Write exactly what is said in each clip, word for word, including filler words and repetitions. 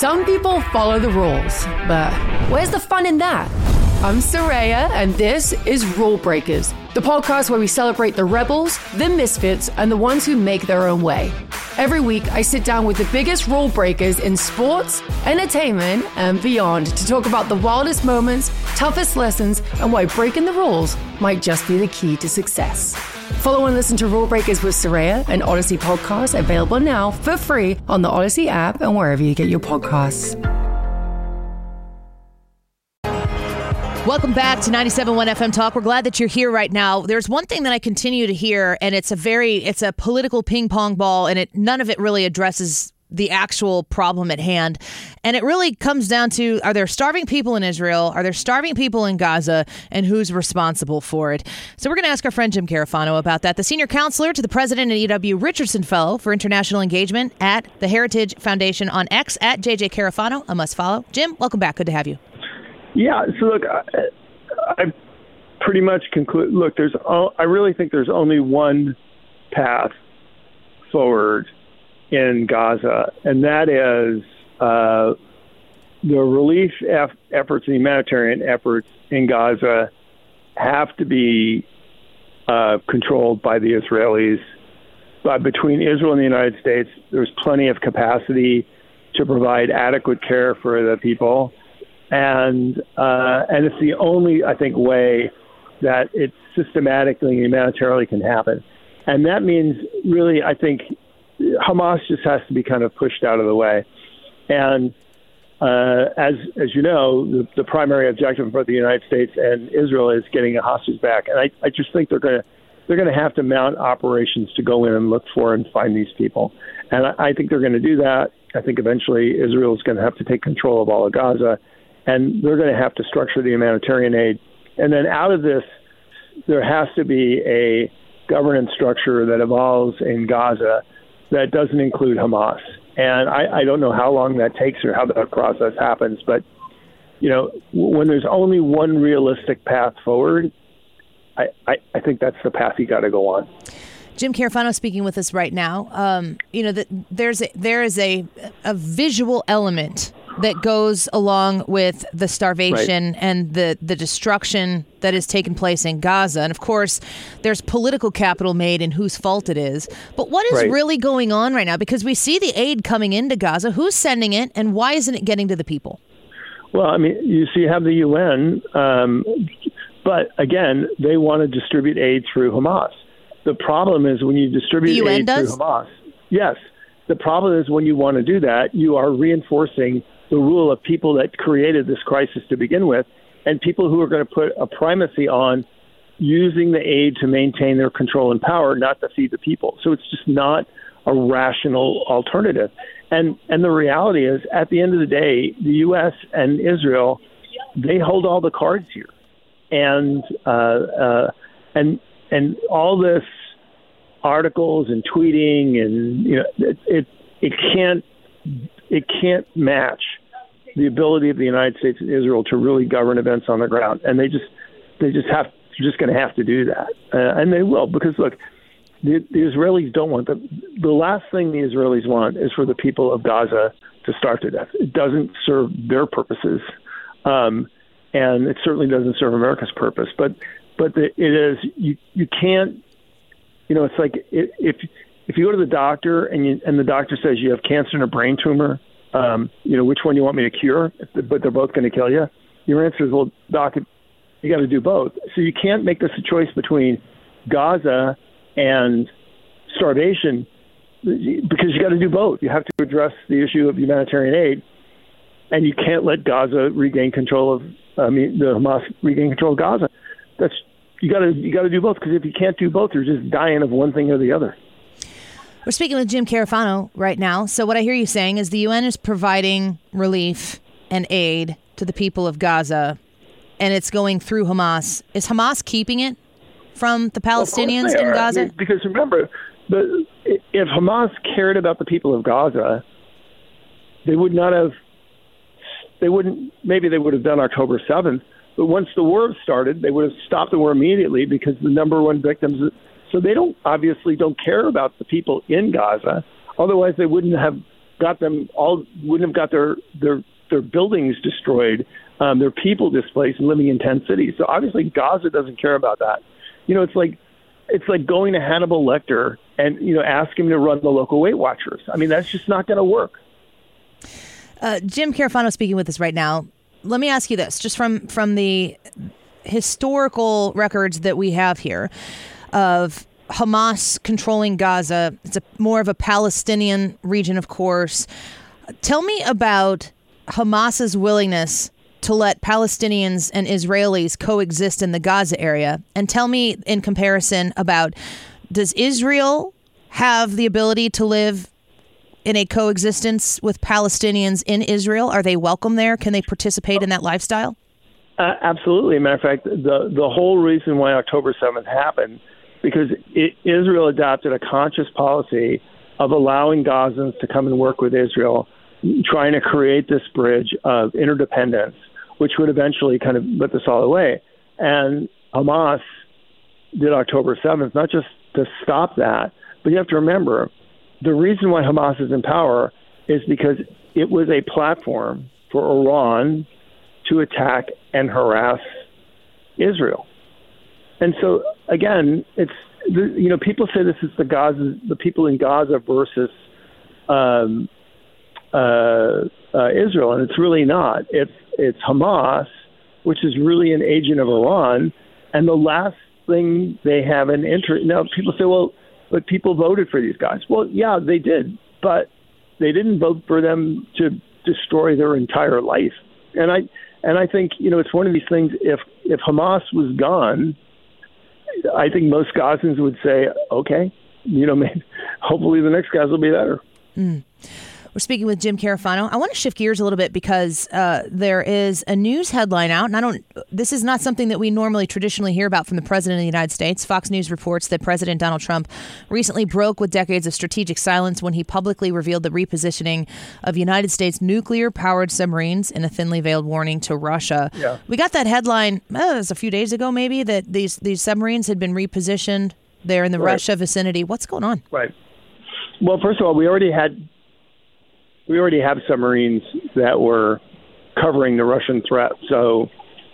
Some people follow the rules, but where's the fun in that? I'm Soraya, and this is Rule Breakers, the podcast where we celebrate the rebels, the misfits, and the ones who make their own way. Every week, I sit down with the biggest rule breakers in sports, entertainment, and beyond to talk about the wildest moments, toughest lessons, and why breaking the rules might just be the key to success. Follow and listen to Rule Breakers with Soraya, an Odyssey podcast available now for free on the Odyssey app and wherever you get your podcasts. Welcome back to ninety-seven point one F M Talk. We're glad that you're here right now. There's one thing that I continue to hear, and it's a very, it's a political ping pong ball, and it none of it really addresses the actual problem at hand. And it really comes down to, are there starving people in Israel? Are there starving people in Gaza? And who's responsible for it? So we're going to ask our friend Jim Carafano about that. The senior counselor to the president and E W Richardson Fellow for International Engagement at the Heritage Foundation on X at J J Carafano, a must follow. Jim, welcome back. Good to have you. Yeah, so look, I, I pretty much conclude, look, there's, I really think there's only one path forward in Gaza, and that is uh, the relief eff- efforts and humanitarian efforts in Gaza have to be uh, controlled by the Israelis. But between Israel and the United States, there's plenty of capacity to provide adequate care for the people. And uh, and it's the only, I think, way that it systematically and humanitarily can happen. And that means, really, I think, Hamas just has to be kind of pushed out of the way. And uh, as as you know, the, the primary objective for the United States and Israel is getting the hostages back. And I, I just think they're going to they're going to have to mount operations to go in and look for and find these people. And I, I think they're going to do that. I think eventually Israel is going to have to take control of all of Gaza. And they're going to have to structure the humanitarian aid. And then out of this, there has to be a governance structure that evolves in Gaza that doesn't include Hamas. And I, I don't know how long that takes or how that process happens. But, you know, when there's only one realistic path forward, I, I, I think that's the path you got to go on. Jim Carafano speaking with us right now. Um, you know, the, there's a, there is a a visual element that goes along with the starvation right. and the, the destruction that has taken place in Gaza. And of course, there's political capital made in whose fault it is. But what is right. really going on right now? Because we see the aid coming into Gaza. Who's sending it, and why isn't it getting to the people? Well, I mean, you see, you have the U N, um, but again, they want to distribute aid through Hamas. The problem is when you distribute the U N aid does? through Hamas. Yes. The problem is when you want to do that, you are reinforcing the rule of people that created this crisis to begin with, and people who are going to put a primacy on using the aid to maintain their control and power, not to feed the people. So it's just not a rational alternative. And and the reality is, at the end of the day, the U S and Israel, they hold all the cards here. And uh, uh, and and all this articles and tweeting and you know it it, it can't it can't match the ability of the United States and Israel to really govern events on the ground, and they just they just have they're just going to have to do that, uh, and they will, because look, the, the Israelis don't want the the last thing the Israelis want is for the people of Gaza to starve to death. It doesn't serve their purposes, um, and it certainly doesn't serve America's purpose. But but the, it is you you can't you know it's like if if you go to the doctor and you, and the doctor says you have cancer and a brain tumor. Um, you know, which one you want me to cure, but they're both going to kill you? Your answer is, well, doc, you got to do both. So you can't make this a choice between Gaza and starvation, because you got to do both. You have to address the issue of humanitarian aid, and you can't let Gaza regain control of, I mean, the Hamas regain control of Gaza. That's you got to you got to do both, because if you can't do both, you're just dying of one thing or the other. We're speaking with Jim Carafano right now. So what I hear you saying is the U N is providing relief and aid to the people of Gaza, and it's going through Hamas. Is Hamas keeping it from the Palestinians well, in Gaza? I mean, because remember, the, if Hamas cared about the people of Gaza, they would not have, they wouldn't, maybe they would have done October seventh, but once the war started, they would have stopped the war immediately, because the number one victims. So they don't obviously don't care about the people in Gaza. Otherwise, they wouldn't have got them all, wouldn't have got their their their buildings destroyed, um, their people displaced and living in tent cities. So obviously Gaza doesn't care about that. You know, it's like it's like going to Hannibal Lecter and, you know, ask him to run the local Weight Watchers. I mean, that's just not going to work. Uh, Jim Carafano speaking with us right now. Let me ask you this, just from, from the historical records that we have here of Hamas controlling Gaza. It's a more of a Palestinian region, of course. Tell me about Hamas's willingness to let Palestinians and Israelis coexist in the Gaza area. And tell me in comparison about, does Israel have the ability to live in a coexistence with Palestinians in Israel? Are they welcome there? Can they participate in that lifestyle? Uh, absolutely. Matter of fact, the the whole reason why October seventh happened, because it, Israel adopted a conscious policy of allowing Gazans to come and work with Israel, trying to create this bridge of interdependence, which would eventually kind of put this all away. And Hamas did October seventh, not just to stop that, but you have to remember, the reason why Hamas is in power is because it was a platform for Iran to attack and harass Israel. And so, again, it's, you know, people say this is the Gaza, the people in Gaza versus um, uh, uh, Israel, and it's really not. It's it's Hamas, which is really an agent of Iran, and the last thing they have an interest. Now, people say, well, but people voted for these guys. Well, yeah, they did, but they didn't vote for them to destroy their entire life. And I and I think, you know, it's one of these things. If if Hamas was gone, I think most Gazans would say, okay, you know, maybe, hopefully the next guys will be better. Mm. We're speaking with Jim Carafano. I want to shift gears a little bit because uh, there is a news headline out, and I don't. This is not something that we normally traditionally hear about from the president of the United States. Fox News reports that President Donald Trump recently broke with decades of strategic silence when he publicly revealed the repositioning of United States nuclear-powered submarines in a thinly veiled warning to Russia. Yeah. We got that headline oh, it was a few days ago, maybe, that these these submarines had been repositioned there in the right. Russia vicinity. What's going on? Right. Well, first of all, we already had. We already have submarines that were covering the Russian threat. So,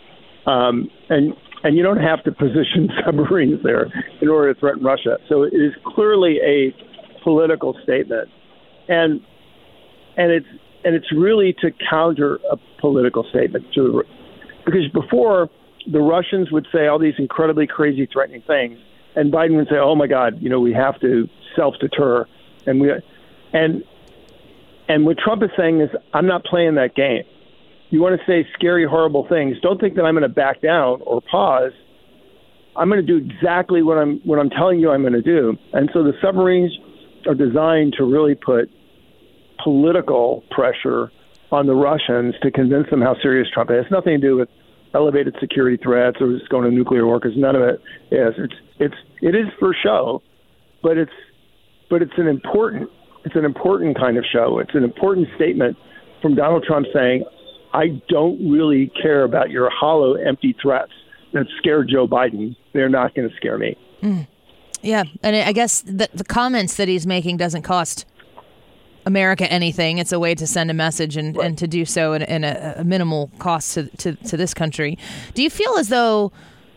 um, and and you don't have to position submarines there in order to threaten Russia. So it is clearly a political statement, and and it's and it's really to counter a political statement. To because before the Russians would say all these incredibly crazy, threatening things, and Biden would say, "Oh my God, you know, we have to self-deter," and we and. And what Trump is saying is, I'm not playing that game. You want to say scary, horrible things. Don't think that I'm going to back down or pause. I'm going to do exactly what I'm what I'm telling you I'm going to do. And so the submarines are designed to really put political pressure on the Russians to convince them how serious Trump is. It has nothing to do with elevated security threats or just going to nuclear war, because none of it is. It's it's it is for show, but it's but it's an important. It's an important kind of show. It's an important statement from Donald Trump saying, I don't really care about your hollow, empty threats that scared Joe Biden. They're not going to scare me. Mm. Yeah. And I guess the, the comments that he's making doesn't cost America anything. It's a way to send a message and, right. and to do so in, in a, a minimal cost to, to, to this country. Do you feel as though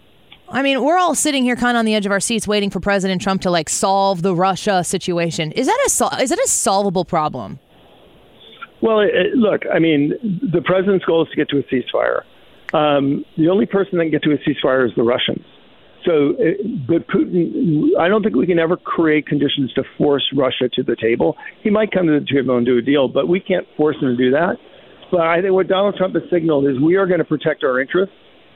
I mean, we're all sitting here kind of on the edge of our seats waiting for President Trump to, like, solve the Russia situation. Is that a sol- is that a solvable problem? Well, it, look, I mean, the president's goal is to get to a ceasefire. Um, the only person that can get to a ceasefire is the Russians. So, it, but Putin, I don't think we can ever create conditions to force Russia to the table. He might come to the table and do a deal, but we can't force him to do that. But I think what Donald Trump has signaled is we are going to protect our interests.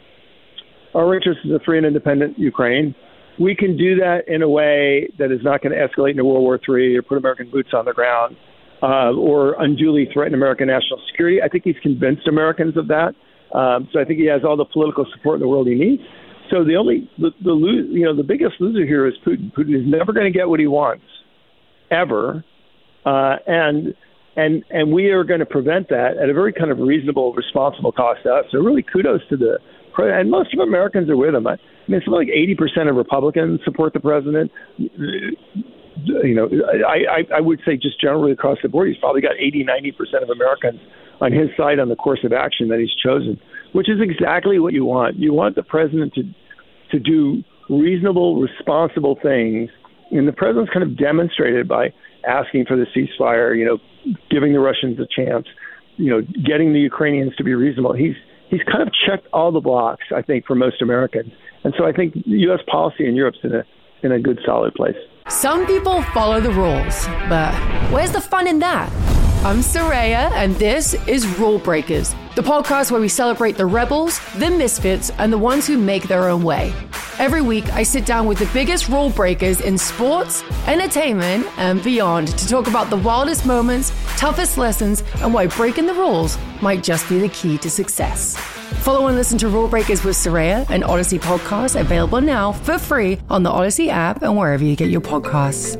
Our interest is a free and independent Ukraine. We can do that in a way that is not going to escalate into World War Three or put American boots on the ground uh, or unduly threaten American national security. I think he's convinced Americans of that. Um, so I think he has all the political support in the world he needs. So the only, the, the lo- you know, the biggest loser here is Putin. Putin is never going to get what he wants, ever, uh, and and and we are going to prevent that at a very kind of reasonable, responsible cost to us. So really, kudos to the. And most of Americans are with him. I mean, something like eighty percent of Republicans support the president. you know, I, I, I would say just generally across the board, he's probably got eighty, ninety percent of Americans on his side on the course of action that he's chosen, which is exactly what you want. You want the president to to do reasonable, responsible things. And the president's kind of demonstrated by asking for the ceasefire, you know, giving the Russians a chance, you know, getting the Ukrainians to be reasonable. He's he's kind of checked all the blocks, I think, for most Americans. And so I think U S policy in Europe's in a in a good, solid place. Some people follow the rules, but where's the fun in that? I'm Soraya, and this is Rule Breakers, the podcast where we celebrate the rebels, the misfits, and the ones who make their own way. Every week, I sit down with the biggest rule breakers in sports, entertainment, and beyond to talk about the wildest moments, toughest lessons, and why breaking the rules might just be the key to success. Follow and listen to Rule Breakers with Soraya, an Odyssey podcast available now for free on the Odyssey app and wherever you get your podcasts.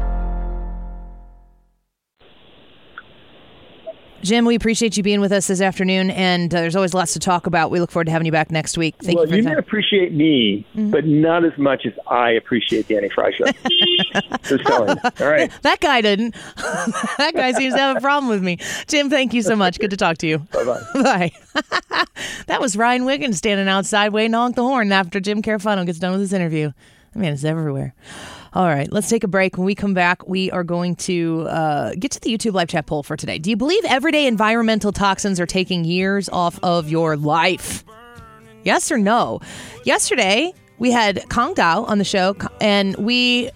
Jim, we appreciate you being with us this afternoon, and uh, there's always lots to talk about. We look forward to having you back next week. Thank well, you for you your time. appreciate me, mm-hmm. but not as much as I appreciate the Annie Frey Show. Just telling you. All right. That guy didn't. That guy seems to have a problem with me. Jim, thank you so much. Good to talk to you. Bye-bye. Bye. That was Ryan Wiggins standing outside waiting to honk the horn after Jim Carafano gets done with his interview. I mean, it's everywhere. All right, let's take a break. When we come back, we are going to uh, get to the YouTube live chat poll for today. Do you believe everyday environmental toxins are taking years off of your life? Yes or no? Yesterday, we had Kang Dao on the show, and we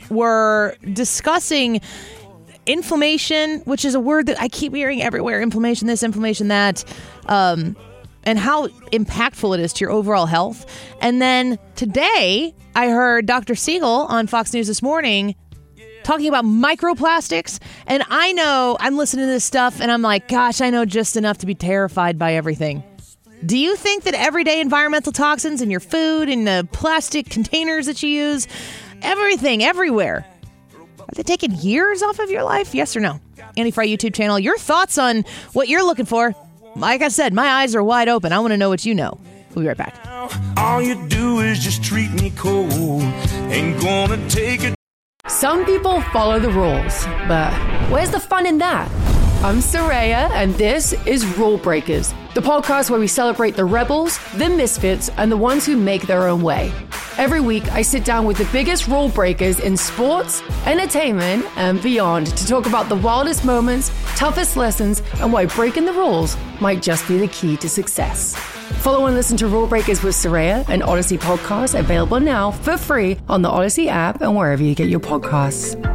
were discussing inflammation, which is a word that I keep hearing everywhere. Inflammation this, inflammation that. Um, and how impactful it is to your overall health. And then today, I heard Doctor Siegel on Fox News this morning talking about microplastics. And I know, I'm listening to this stuff, and I'm like, gosh, I know just enough to be terrified by everything. Do you think that everyday environmental toxins in your food, in the plastic containers that you use, everything, everywhere, are they taking years off of your life? Yes or no? Annie Frey YouTube channel. Your thoughts on what you're looking for. Like I said, my eyes are wide open. I want to know what you know. We'll be right back. All you do is just treat me cold. Ain't gonna take it. Some people follow the rules, but where's the fun in that? I'm Soraya, and this is Rule Breakers, the podcast where we celebrate the rebels, the misfits, and the ones who make their own way. Every week, I sit down with the biggest rule breakers in sports, entertainment, and beyond to talk about the wildest moments, toughest lessons, and why breaking the rules might just be the key to success. Follow and listen to Rule Breakers with Soraya, an Odyssey podcast available now for free on the Odyssey app and wherever you get your podcasts.